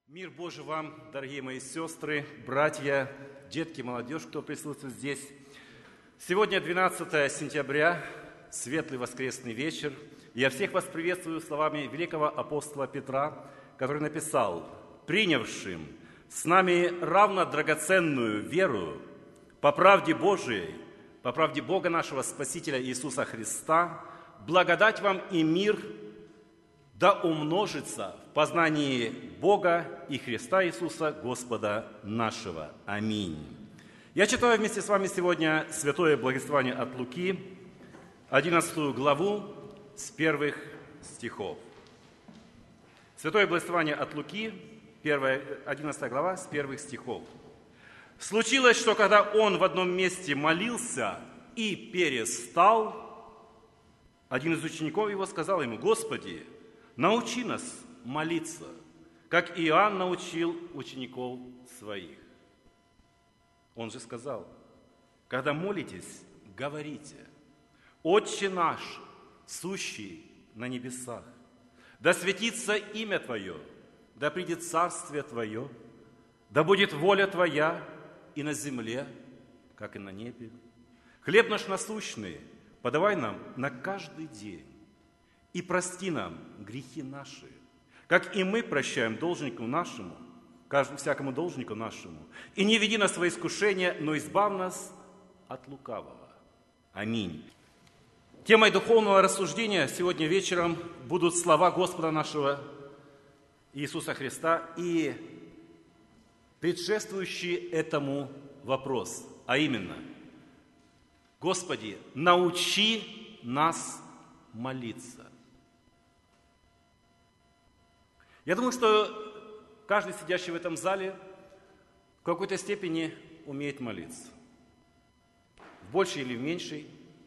Мир Божий вам, дорогие мои сестры, братья, детки, молодежь, кто присутствует здесь. Сегодня 12 сентября, светлый воскресный вечер. Я всех вас приветствую словами великого апостола Петра, который написал: «Принявшим с нами равно драгоценную веру по правде Божией, по правде Бога нашего Спасителя Иисуса Христа, благодать вам и мир да умножится в познании Бога и Христа Иисуса, Господа нашего. Аминь». Я читаю вместе с вами сегодня Святое Благовествование от Луки, 11 главу, с первых стихов. Святое Благовествование от Луки, 11 глава, с первых стихов. «Случилось, что когда он в одном месте молился и перестал, один из учеников его сказал ему: „Господи, научи нас молиться, как Иоанн научил учеников своих“. Он же сказал: „Когда молитесь, говорите: „Отче наш, сущий на небесах, да светится имя Твое, да придет царствие Твое, да будет воля Твоя и на земле, как и на небе. Хлеб наш насущный подавай нам на каждый день, и прости нам грехи наши, как и мы прощаем должнику нашему, всякому должнику нашему. И не веди нас во искушение, но избавь нас от лукавого. Аминь». Темой духовного рассуждения сегодня вечером будут слова Господа нашего Иисуса Христа и предшествующий этому вопрос, а именно: «Господи, научи нас молиться». Я думаю, что каждый, сидящий в этом зале, в какой-то степени умеет молиться. В большей или в меньшей,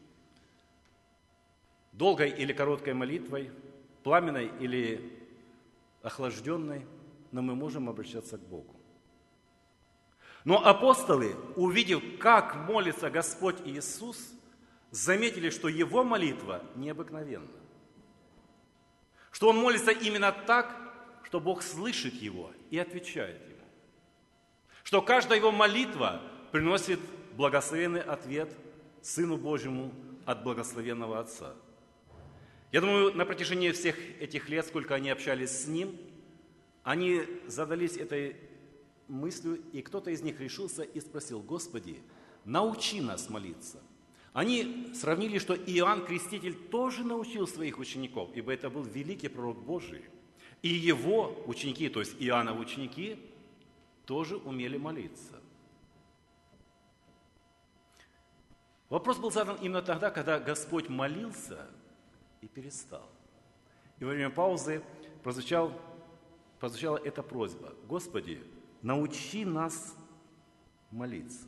долгой или короткой молитвой, пламенной или охлажденной, но мы можем обращаться к Богу. Но апостолы, увидев, как молится Господь Иисус, заметили, что его молитва необыкновенна. Что он молится именно так, что Бог слышит его и отвечает ему. Что каждая его молитва приносит благословенный ответ Сыну Божьему от благословенного Отца. Я думаю, на протяжении всех этих лет, сколько они общались с Ним, они задались этой мыслью, и кто-то из них решился и спросил: «Господи, научи нас молиться». Они сравнили, что Иоанн Креститель тоже научил своих учеников, ибо это был великий пророк Божий. И его ученики, то есть Иоанновы ученики, тоже умели молиться. Вопрос был задан именно тогда, когда Господь молился и перестал. И во время паузы прозвучала эта просьба: «Господи, научи нас молиться».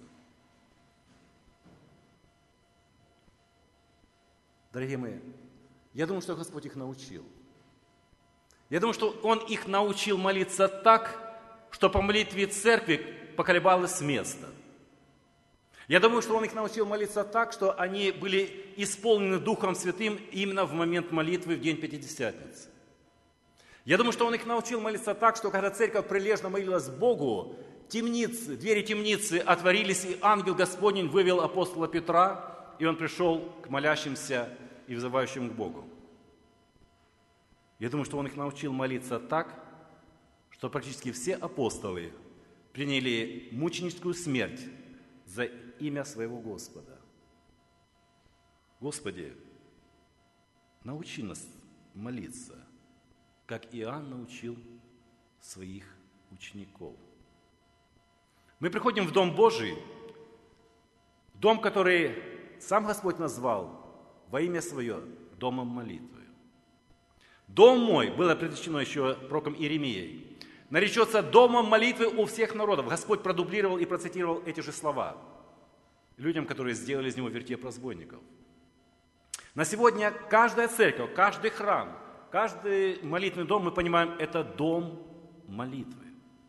Дорогие мои, я думаю, что Господь их научил. Я думаю, что Он их научил молиться так, что по молитве церкви поколебалось с места. Я думаю, что Он их научил молиться так, что они были исполнены Духом Святым именно в момент молитвы в день Пятидесятницы. Я думаю, что Он их научил молиться так, что когда церковь прилежно молилась Богу, двери темницы отворились, и ангел Господень вывел апостола Петра, и он пришел к молящимся и взывающим к Богу. Я думаю, что Он их научил молиться так, что практически все апостолы приняли мученическую смерть за имя своего Господа. Господи, научи нас молиться, как Иоанн научил своих учеников. Мы приходим в Дом Божий, дом, который сам Господь назвал во имя Свое домом молитвы. «Дом мой», было предрешено еще пророком Иеремией, «наречется домом молитвы у всех народов». Господь продублировал и процитировал эти же слова людям, которые сделали из него вертеп разбойников. На сегодня каждая церковь, каждый храм, каждый молитвенный дом, мы понимаем, это дом молитвы.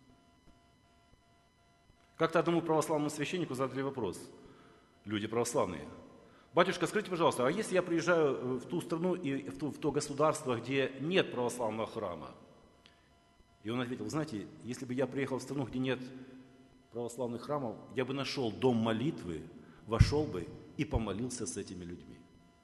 Как-то одному православному священнику задали вопрос, люди православные: «Батюшка, скажите, пожалуйста, а если я приезжаю в ту страну и в то государство, где нет православного храма, И он ответил: знаете, если бы я приехал в страну, где нет православных храмов, я бы нашел дом молитвы, вошел бы и помолился с этими людьми.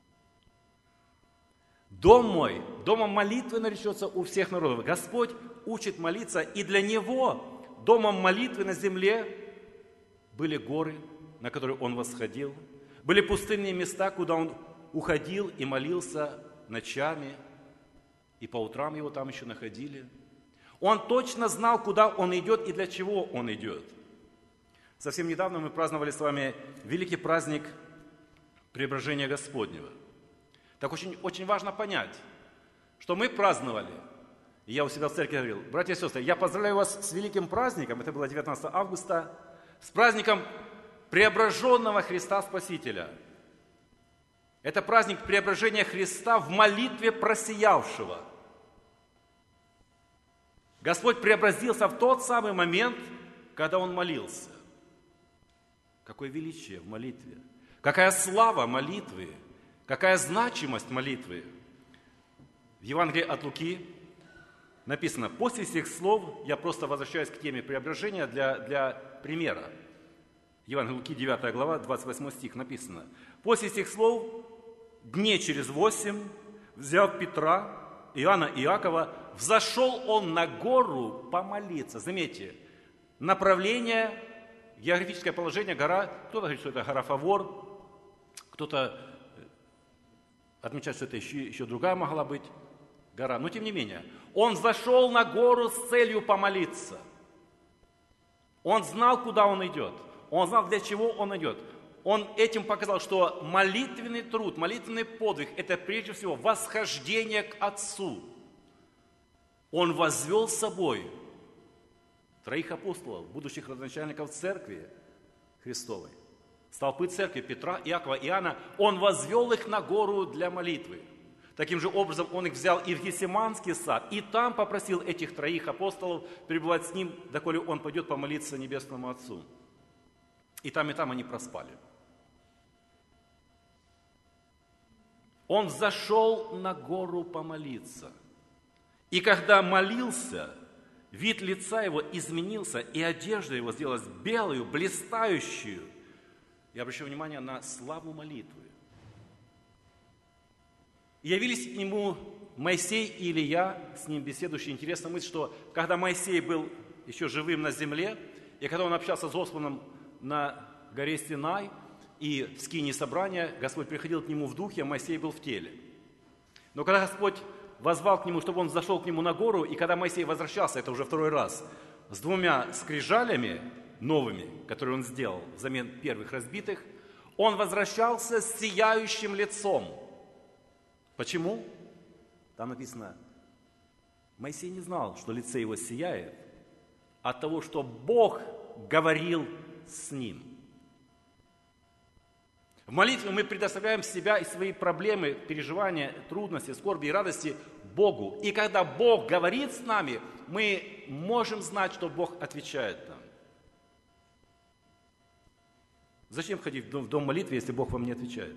Дом мой, домом молитвы наречется у всех народов. Господь учит молиться, и для Него домом молитвы на земле были горы, на которые Он восходил, были пустынные места, куда Он уходил и молился ночами, и по утрам Его там еще находили. Он точно знал, куда Он идет и для чего Он идет. Совсем недавно мы праздновали с вами великий праздник Преображения Господнего. Так очень важно понять, что мы праздновали, и я у себя в церкви говорил: братья и сестры, я поздравляю вас с великим праздником, это было 19 августа, с праздником Преображенного Христа Спасителя. Это праздник преображения Христа в молитве просиявшего. Господь преобразился в тот самый момент, когда Он молился. Какое величие в молитве, какая слава молитвы, какая значимость молитвы. В Евангелии от Луки написано: после всех слов, я просто возвращаюсь к теме преображения для примера. Евангелие Луки, 9 глава, 28 стих написано: после всех слов, дней через 8, взяв Петра, Иоанна и Иакова, взошел он на гору помолиться. Заметьте, направление, географическое положение, гора. Кто-то говорит, что это гора Фавор, кто-то отмечает, что это еще другая могла быть гора. Но тем не менее, он зашел на гору с целью помолиться. Он знал, куда он идет. Он знал, для чего он идет. Он этим показал, что молитвенный труд, молитвенный подвиг – это прежде всего восхождение к Отцу. Он возвел с собой 3 апостолов, будущих родоначальников церкви Христовой, столпы церкви Петра, Иакова, Иоанна. Он возвел их на гору для молитвы. Таким же образом он их взял и в Гефсиманский сад, и там попросил этих 3 апостолов пребывать с ним, доколе он пойдет помолиться Небесному Отцу. И там они проспали. Он взошел на гору помолиться. И когда молился, вид лица его изменился, и одежда его сделалась белую, блистающую. Я обращаю внимание на славу молитвы. И явились к нему Моисей и Илия, с ним беседующие. Интересная мысль, что когда Моисей был еще живым на земле, и когда он общался с Господом на горе Синай, и в скинии собрания, Господь приходил к нему в духе, а Моисей был в теле. Но когда Господь воззвал к нему, чтобы он зашел к нему на гору, и когда Моисей возвращался, это уже 2 раз, с 2 скрижалями новыми, которые он сделал взамен первых разбитых, он возвращался с сияющим лицом. Почему? Там написано: Моисей не знал, что лице его сияет от того, что Бог говорил с ним. В молитве мы предоставляем себя и свои проблемы, переживания, трудности, скорби и радости Богу. И когда Бог говорит с нами, мы можем знать, что Бог отвечает нам. Зачем ходить в дом молитвы, если Бог вам не отвечает?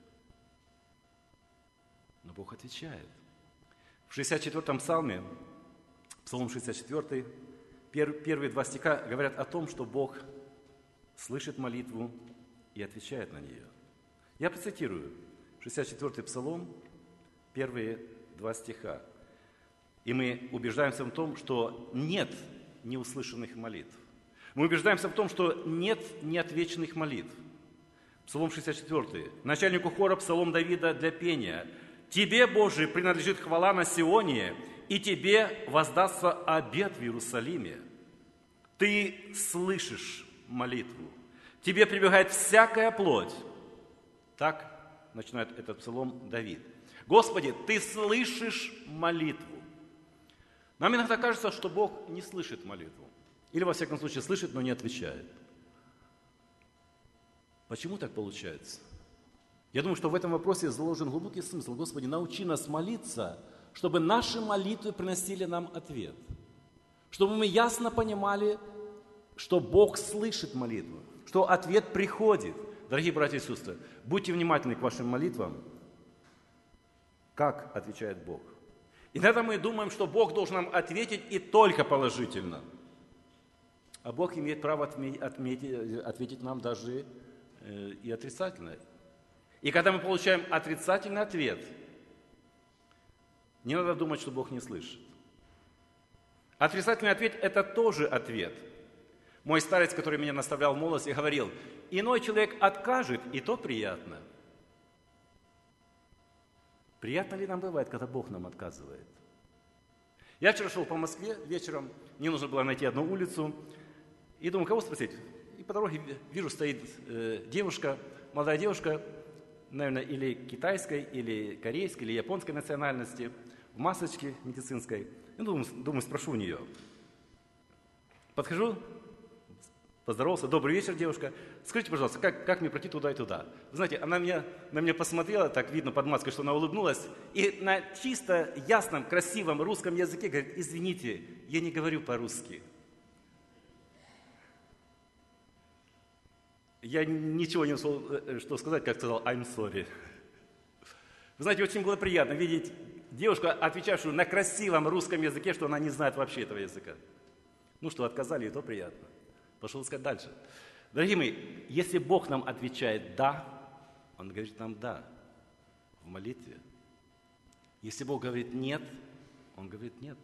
Но Бог отвечает. В 64-м псалме, Псалом 64, первые 2 стиха говорят о том, что Бог слышит молитву и отвечает на нее. Я процитирую 64-й Псалом, первые 2 стиха. И мы убеждаемся в том, что нет неуслышанных молитв. Мы убеждаемся в том, что нет неотвеченных молитв. Псалом 64. Начальнику хора Псалом Давида для пения. «Тебе, Боже, принадлежит хвала на Сионе, и Тебе воздастся обет в Иерусалиме. Ты слышишь молитву. Тебе прибегает всякая плоть». Так начинает этот псалом Давид. Господи, Ты слышишь молитву. Нам иногда кажется, что Бог не слышит молитву. Или, во всяком случае, слышит, но не отвечает. Почему так получается? Я думаю, что в этом вопросе заложен глубокий смысл. Господи, научи нас молиться, чтобы наши молитвы приносили нам ответ. Чтобы мы ясно понимали, что Бог слышит молитву, что ответ приходит. Дорогие братья и сестры, будьте внимательны к вашим молитвам, как отвечает Бог. Иногда мы думаем, что Бог должен нам ответить и только положительно. А Бог имеет право ответить нам даже и отрицательно. И когда мы получаем отрицательный ответ, не надо думать, что Бог не слышит. Отрицательный ответ – это тоже ответ. Мой старец, который меня наставлял в молодости, говорил, иной человек откажет, и то приятно. Приятно ли нам бывает, когда Бог нам отказывает? Я вчера шел по Москве вечером, мне нужно было найти одну улицу, и думаю, кого спросить? И по дороге вижу, стоит девушка, молодая девушка, наверное, или китайской, или корейской, или японской национальности, в масочке медицинской. И думаю, спрошу у нее. Подхожу, поздоровался. Добрый вечер, девушка. Скажите, пожалуйста, как мне пройти туда и туда? Вы знаете, она на меня посмотрела, так видно под маской, что она улыбнулась, и на чисто ясном, красивом русском языке говорит, извините, я не говорю по-русски. Я ничего не нашел, что сказать, как сказал I'm sorry. Вы знаете, очень было приятно видеть девушку, отвечавшую на красивом русском языке, что она не знает вообще этого языка. Ну что, отказали, и то приятно. Пошел искать дальше. Дорогие мои, если Бог нам отвечает «да», Он говорит нам «да» в молитве. Если Бог говорит «нет», Он говорит «нет».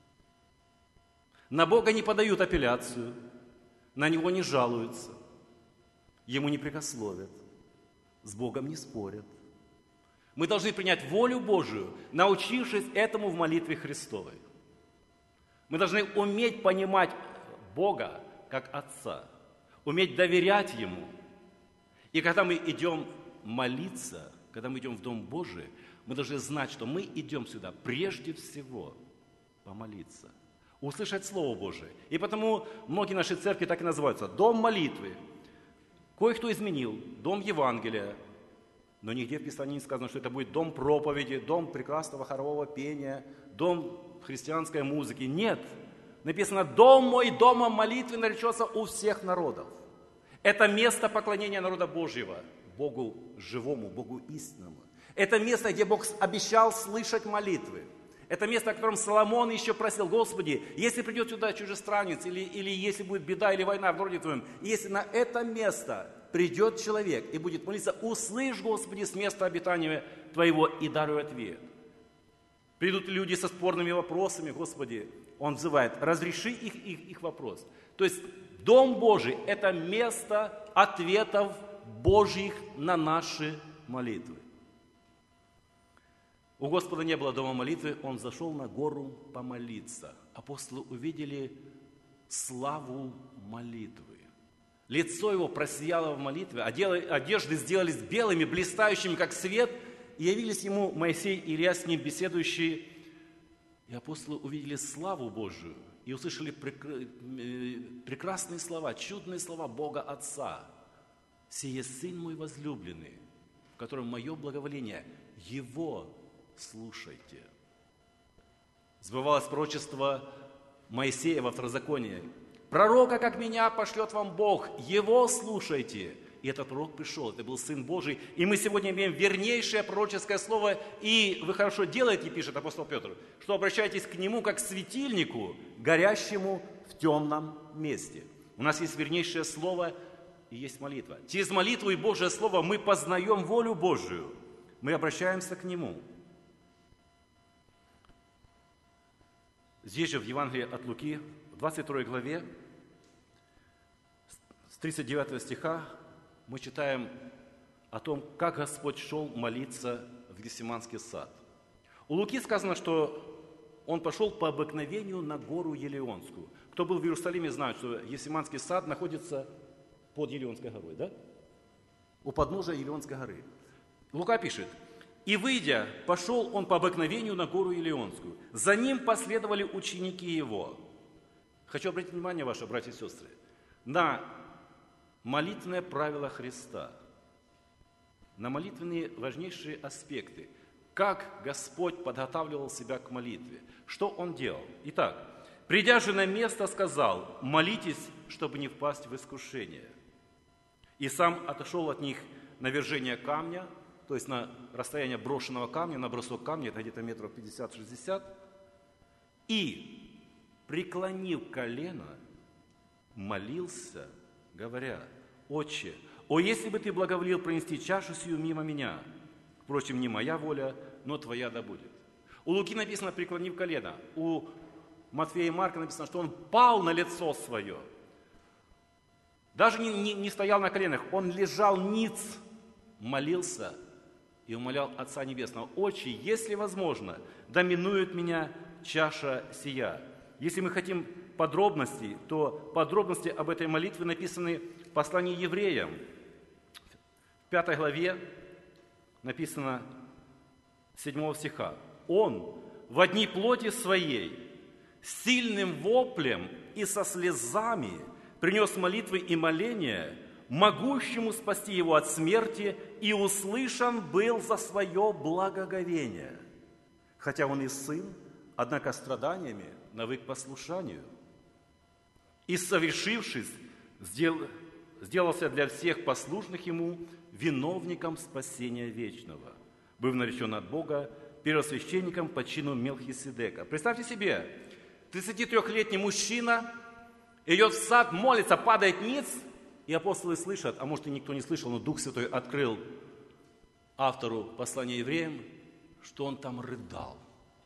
На Бога не подают апелляцию, на Него не жалуются, Ему не прекословят, с Богом не спорят. Мы должны принять волю Божию, научившись этому в молитве Христовой. Мы должны уметь понимать Бога как Отца, уметь доверять Ему. И когда мы идем молиться, когда мы идем в Дом Божий, мы должны знать, что мы идем сюда прежде всего помолиться, услышать Слово Божие. И потому многие наши церкви так и называются «Дом молитвы». Кое-кто изменил «Дом Евангелия», но нигде в Писании не сказано, что это будет дом проповеди, дом прекрасного хорового пения, дом христианской музыки. Нет. Написано, дом мой домом молитвы наречется у всех народов. Это место поклонения народа Божьего, Богу живому, Богу истинному. Это место, где Бог обещал слышать молитвы. Это место, о котором Соломон еще просил, Господи, если придет сюда чужестранец, или если будет беда или война в городе Твоем, если на это место придет человек и будет молиться, услышь, Господи, с места обитания Твоего и даруй ответ. Придут люди со спорными вопросами, Господи, Он взывает, разреши их вопрос. То есть Дом Божий – это место ответов Божьих на наши молитвы. У Господа не было дома молитвы, Он зашел на гору помолиться. Апостолы увидели славу молитвы. Лицо Его просияло в молитве, одежды сделались белыми, блистающими, как свет, и явились Ему Моисей и Илья, с Ним беседующие. И апостолы увидели славу Божию и услышали прекрасные слова, чудные слова Бога Отца. «Сие Сын мой возлюбленный, в котором мое благоволение, Его слушайте». Сбывалось пророчество Моисея во Второзаконии. «Пророка, как меня, пошлет вам Бог, Его слушайте». И этот пророк пришел, это был Сын Божий. И мы сегодня имеем вернейшее пророческое слово. И вы хорошо делаете, пишет апостол Петр, что обращайтесь к Нему как к светильнику, горящему в темном месте. У нас есть вернейшее слово и есть молитва. Через молитву и Божье Слово мы познаем волю Божию. Мы обращаемся к Нему. Здесь же в Евангелии от Луки, в 22 главе, с 39 стиха, мы читаем о том, как Господь шел молиться в Гефсиманский сад. У Луки сказано, что Он пошел по обыкновению на гору Елеонскую. Кто был в Иерусалиме, знает, что Гефсиманский сад находится под Елеонской горой, да? У подножия Елеонской горы. Лука пишет, «И, выйдя, пошел Он по обыкновению на гору Елеонскую. За Ним последовали ученики Его». Хочу обратить внимание ваше, братья и сестры, на молитвенное правило Христа, на молитвенные важнейшие аспекты, как Господь подготавливал себя к молитве, что Он делал. Итак, придя же на место, сказал, молитесь, чтобы не впасть в искушение. И сам отошел от них на вержение камня, то есть на расстояние брошенного камня, на бросок камня, это где-то метров 50-60, и, преклонив колено, молился, говоря: «Отче, о, если бы Ты благоволил пронести чашу сию мимо меня! Впрочем, не моя воля, но Твоя да будет». У Луки написано «преклонив колено». У Матфея и Марка написано, что он пал на лицо свое. Даже не стоял на коленах, он лежал ниц, молился и умолял Отца Небесного: «Отче, если возможно, да минует меня чаша сия». Если мы хотим подробностей, то подробности об этой молитве написаны в послании евреям. В 5 главе написано 7 стиха: «Он во дни плоти своей с сильным воплем и со слезами принес молитвы и моления, могущему спасти его от смерти, и услышан был за свое благоговение. Хотя он и сын, однако страданиями навык послушанию. И, совершившись, сделался для всех послушных ему виновником спасения вечного, быв наречен от Бога первосвященником по чину Мелхиседека». Представьте себе, 33-летний мужчина идет в сад, молится, падает ниц, и апостолы слышат, а может и никто не слышал, но Дух Святой открыл автору послания евреям, что он там рыдал.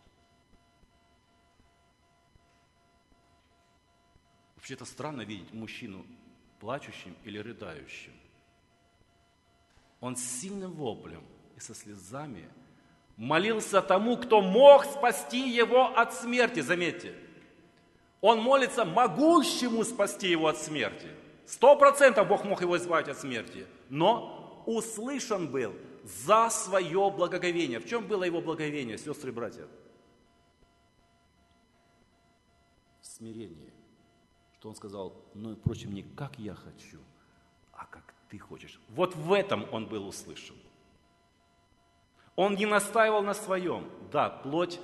Вообще-то странно видеть мужчину плачущим или рыдающим. Он с сильным воплем и со слезами молился тому, кто мог спасти его от смерти. Заметьте, он молится могущему спасти его от смерти. 100% Бог мог его избавить от смерти, но услышан был за свое благоговение. В чем было его благоговение, сестры и братья? В смирении. Что он сказал: «Ну, впрочем, не как я хочу, а как ты хочешь». Вот в этом он был услышан. Он не настаивал на своем. Да, плоть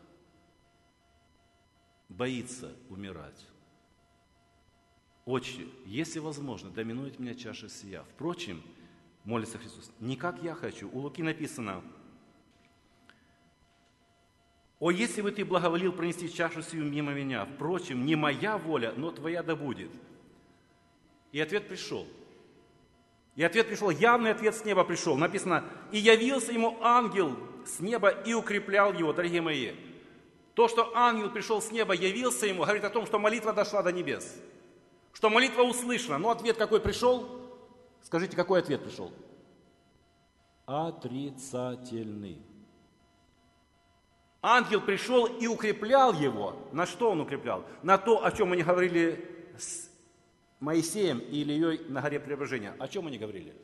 боится умирать. «Отче, если возможно, да минует меня чаша сия». Впрочем, молится Христос, не как я хочу. У Луки написано: «О, если бы Ты благоволил пронести чашу сию мимо меня, впрочем, не моя воля, но Твоя да будет». И ответ пришел. Явный ответ с неба пришел. Написано: «И явился ему ангел с неба и укреплял его». Дорогие мои, то, что ангел пришел с неба, явился ему, говорит о том, что молитва дошла до небес, что молитва услышана. Но ответ какой пришел? Скажите, какой ответ пришел? Отрицательный. Ангел пришел и укреплял его. На что он укреплял? На то, о чем они говорили с Моисеем и Ильей на горе Преображения. О чем они говорили?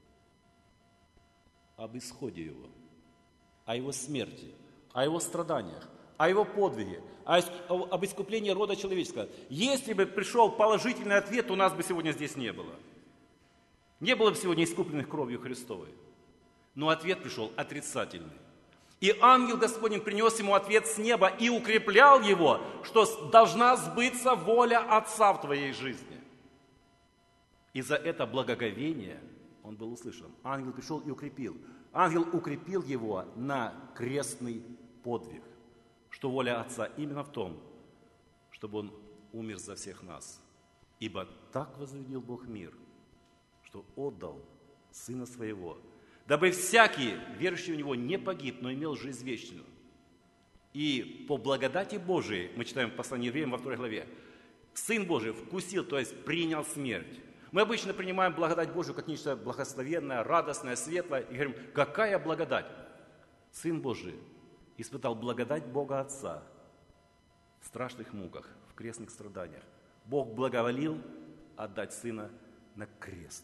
Об исходе его, о его смерти, о его страданиях, о его подвиге, об искуплении рода человеческого. Если бы пришел положительный ответ, у нас бы сегодня здесь не было. Не было бы сегодня искупленных кровью Христовой. Но ответ пришел отрицательный. И ангел Господень принес ему ответ с неба и укреплял его, что должна сбыться воля Отца в твоей жизни. И за это благоговение он был услышан. Ангел пришел и укрепил. Ангел укрепил его на крестный подвиг, что воля Отца именно в том, чтобы он умер за всех нас. Ибо так возлюбил Бог мир, что отдал Сына Своего, дабы всякий, верующий в Него, не погиб, но имел жизнь вечную. И по благодати Божией, мы читаем в послании евреям во 2 главе, Сын Божий вкусил, то есть принял смерть. Мы обычно принимаем благодать Божию как нечто благословенное, радостное, светлое, и говорим: какая благодать? Сын Божий испытал благодать Бога Отца в страшных муках, в крестных страданиях. Бог благоволил отдать Сына на крест.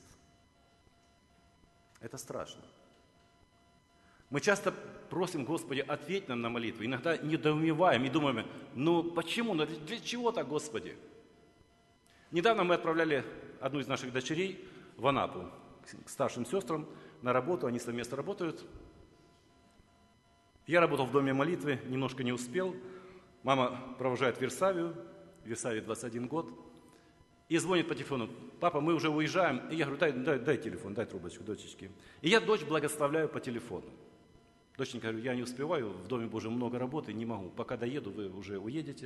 Это страшно. Мы часто просим: Господи, ответь нам на молитву. Иногда недоумеваем и думаем: ну почему, ну для чего так, Господи? Недавно мы отправляли одну из наших дочерей в Анапу к старшим сестрам на работу, они совместно работают. Я работал в доме молитвы, немножко не успел. Мама провожает в Версавию 21 год, и звонит по телефону: папа, мы уже уезжаем. И я говорю: дай телефон, дай трубочку, дочечки. И я дочь благословляю по телефону. Доченька, говорю, я не успеваю, в Доме Божьем много работы, не могу. Пока доеду, вы уже уедете.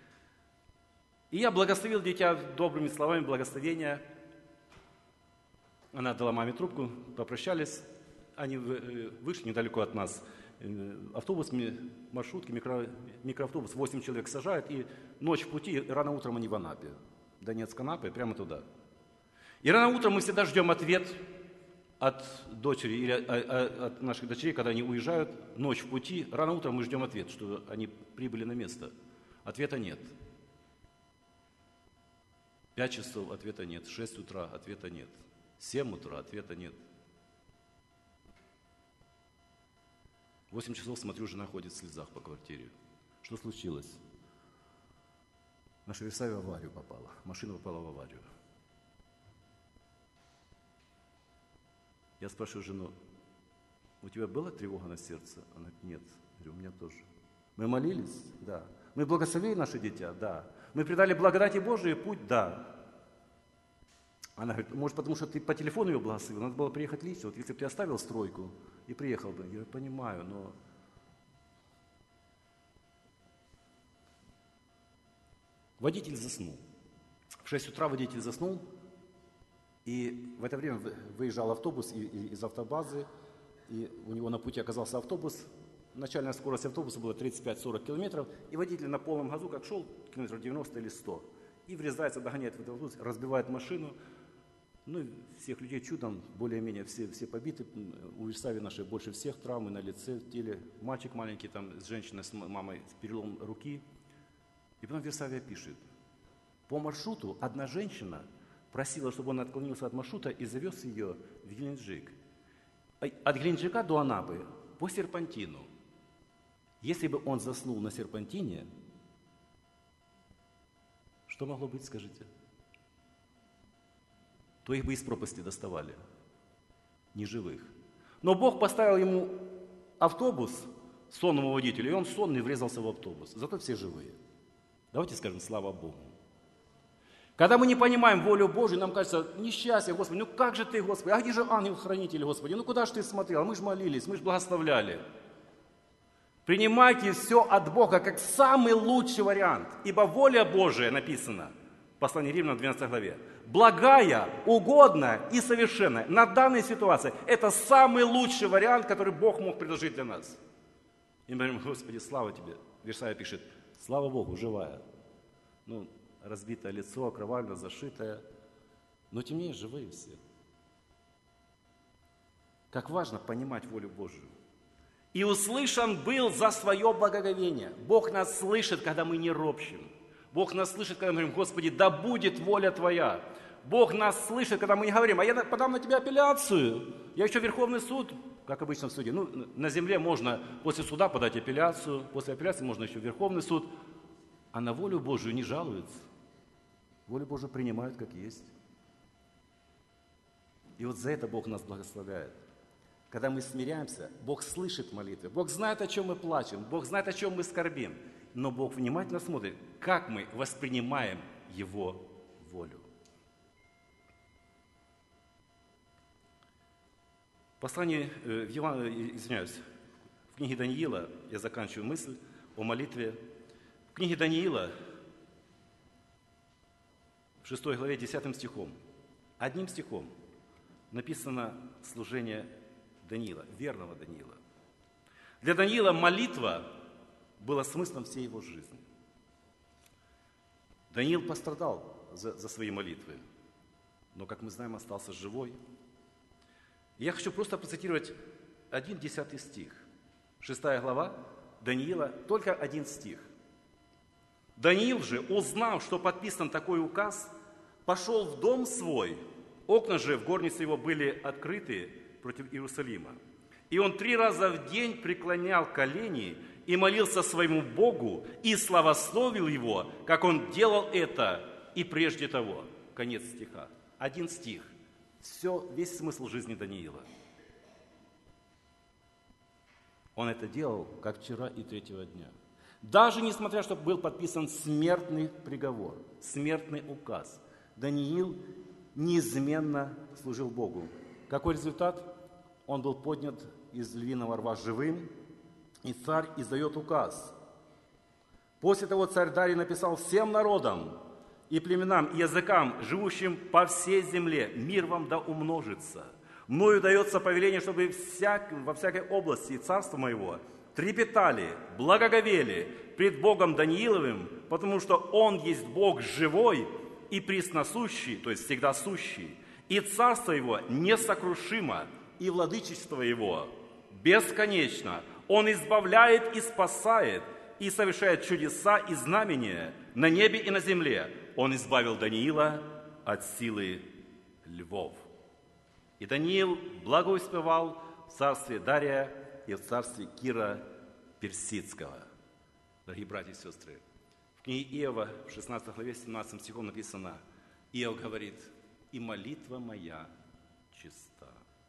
И я благословил дитя добрыми словами благословения. Она дала маме трубку, попрощались. Они вышли недалеко от нас. Автобус, маршрутки, микроавтобус, 8 человек сажают. И ночь в пути, рано утром они в Анапе. Донецк, Анапа, прямо туда. И рано утром мы всегда ждем ответ от дочери или от наших дочерей, когда они уезжают, ночь в пути, рано утром мы ждем ответ, что они прибыли на место. Ответа нет. 5 часов ответа нет, 6 утра ответа нет, 7 утра ответа нет. 8 часов смотрю, жена ходит в слезах по квартире. Что случилось? Наша Версавия в аварию попала, машина попала в аварию. Я спрашиваю жену, у тебя была тревога на сердце? Она говорит, нет. Я говорю, у меня тоже. Мы молились? Да. Мы благословили наши дитя? Да. Мы предали благодати Божией путь? Да. Она говорит, может, потому что ты по телефону ее благословил? Надо было приехать лично. Вот если бы ты оставил стройку и приехал бы. Я говорю, понимаю, но... Водитель заснул. В 6 утра водитель заснул. И в это время выезжал автобус из автобазы, и у него на пути оказался автобус. Начальная скорость автобуса была 35-40 километров, и водитель на полном газу, как шел, километров 90 или 100, и врезается, догоняет в этот автобус, разбивает машину. Ну, всех людей чудом, более-менее все побиты. У Версавии нашей больше всех травмы на лице, в теле. Мальчик маленький, там, с женщиной, с мамой, с переломом руки. И потом Версавия пишет, по маршруту одна женщина просила, чтобы он отклонился от маршрута и завез ее в Геленджик. От Геленджика до Анапы по серпантину. Если бы он заснул на серпантине, что могло быть, скажите? То их бы из пропасти доставали, не живых. Но Бог поставил ему автобус, сонному водителю, и он сонный врезался в автобус. Зато все живые. Давайте скажем слава Богу. Когда мы не понимаем волю Божию, нам кажется, несчастье, Господи, ну как же Ты, Господи, а где же ангел-хранитель, Господи, ну куда же Ты смотрел, мы же молились, мы же благословляли. Принимайте все от Бога как самый лучший вариант, ибо воля Божия, написано в послании Римлянам 12 главе, благая, угодная и совершенная на данной ситуации, это самый лучший вариант, который Бог мог предложить для нас. И мы говорим, Господи, слава Тебе. Версавия пишет, слава Богу, живая. Ну, разбитое лицо, окровавлено, зашитое, но тем не менее живые все. Как важно понимать волю Божию. И услышан был за свое благоговение. Бог нас слышит, когда мы не ропщим. Бог нас слышит, когда мы говорим, Господи, да будет воля Твоя. Бог нас слышит, когда мы не говорим, а я подам на Тебя апелляцию. Я еще Верховный суд, как обычно в суде. Ну, на земле можно после суда подать апелляцию, после апелляции можно еще Верховный суд. А на волю Божию не жалуются. Волю Божию принимают как есть. И вот за это Бог нас благословляет. Когда мы смиряемся, Бог слышит молитвы. Бог знает, о чем мы плачем. Бог знает, о чем мы скорбим. Но Бог внимательно смотрит, как мы воспринимаем Его волю. В послании, в книге Даниила, я заканчиваю мысль о молитве. В книге Даниила, в 6 главе 10 стихом, одним стихом написано служение Даниила, верного Даниила. Для Даниила молитва была смыслом всей его жизни. Даниил пострадал за свои молитвы, но, как мы знаем, остался живой. И я хочу просто процитировать 1-10 стих. 6 глава Даниила, только 1 стих. Даниил же, узнав, что подписан такой указ, пошел в дом свой, окна же в горнице его были открыты против Иерусалима. И он 3 раза в день преклонял колени и молился своему Богу, и славословил Его, как он делал это и прежде того. Конец стиха. 1 стих. Весь смысл жизни Даниила. Он это делал, как вчера и 3-го дня. Даже несмотря, что был подписан смертный приговор, смертный указ, Даниил неизменно служил Богу. Какой результат? Он был поднят из львиного рва живым, и царь издает указ. После того царь Дарий написал всем народам и племенам, и языкам, живущим по всей земле: мир вам да умножится. Мною дается повеление, чтобы во всякой области царства моего трепетали, благоговели пред Богом Данииловым, потому что Он есть Бог живой и пресносущий, то есть всегда сущий, и царство Его несокрушимо, и владычество Его бесконечно. Он избавляет и спасает, и совершает чудеса и знамения на небе и на земле. Он избавил Даниила от силы львов. И Даниил благоуспевал в царстве Дария и в царстве Кира Персидского. Дорогие братья и сестры, в книге Иова, в 16 главе, 17 стихом написано: Иов говорит: «И молитва моя чиста».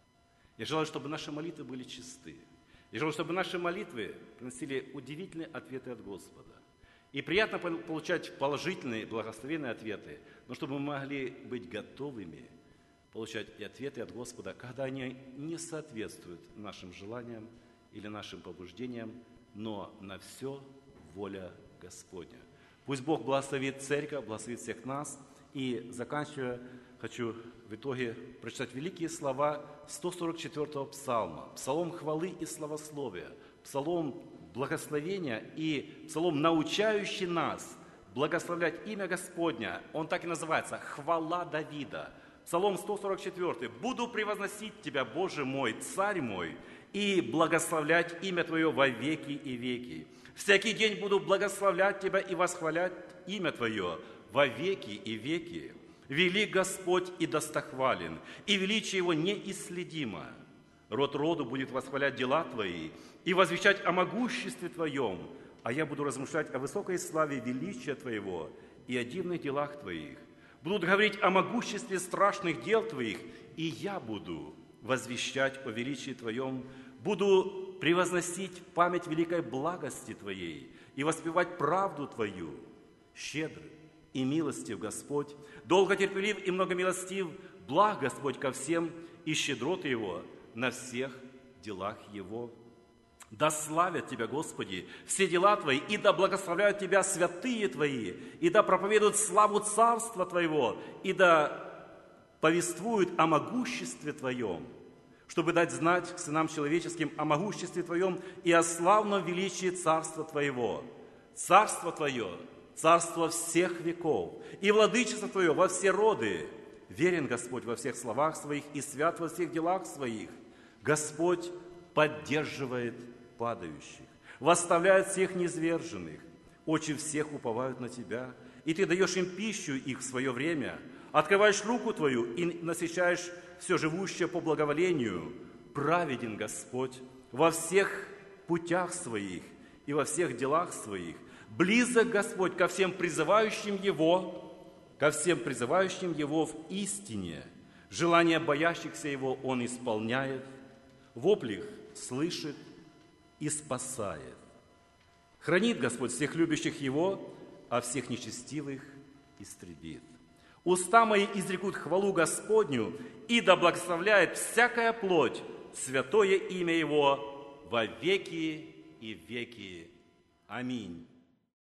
Я желаю, чтобы наши молитвы были чисты. Я желаю, чтобы наши молитвы приносили удивительные ответы от Господа. И приятно получать положительные, благословенные ответы, но чтобы мы могли быть готовыми получать и ответы от Господа, когда они не соответствуют нашим желаниям или нашим побуждениям, но на все воля Господня. Пусть Бог благословит церковь, благословит всех нас. И заканчивая, хочу в итоге прочитать великие слова 144-го псалма. Псалом хвалы и славословия, псалом благословения и псалом, научающий нас благословлять имя Господня. Он так и называется: «Хвала Давида». Псалом 144. «Буду превозносить Тебя, Боже мой, Царь мой, и благословлять имя Твое во веки и веки. Всякий день буду благословлять Тебя и восхвалять имя Твое во веки и веки. Велик Господь и достохвален, и величие Его неисследимо. Род роду будет восхвалять дела Твои и возвещать о могуществе Твоем, а я буду размышлять о высокой славе величия Твоего и о дивных делах Твоих. Будут говорить о могуществе страшных дел Твоих, и я буду возвещать о величии Твоем, буду превозносить память великой благости Твоей и воспевать правду Твою. Щедрый и милостив Господь, долготерпелив и многомилостив, благ Господь ко всем, и щедроты Его на всех делах Его. Да славят Тебя, Господи, все дела Твои, и да благословляют Тебя святые Твои, и да проповедуют славу Царства Твоего, и да повествуют о могуществе Твоем, чтобы дать знать сынам человеческим о могуществе Твоем и о славном величии Царства Твоего. Царство Твое, царство всех веков, и владычество Твое во все роды. Верен Господь во всех словах Своих и свят во всех делах Своих. Господь поддерживает падающих, восставляет всех низверженных. Очи всех уповают на Тебя, и Ты даешь им пищу их в свое время. Открываешь руку Твою и насыщаешь все живущее по благоволению. Праведен Господь во всех путях Своих и во всех делах Своих. Близок Господь ко всем призывающим Его в истине. Желания боящихся Его Он исполняет, вопли их слышит и спасает. Хранит Господь всех любящих Его, а всех нечестивых истребит. Уста мои изрекут хвалу Господню, и да благословляет всякая плоть святое имя Его во веки и веки. Аминь.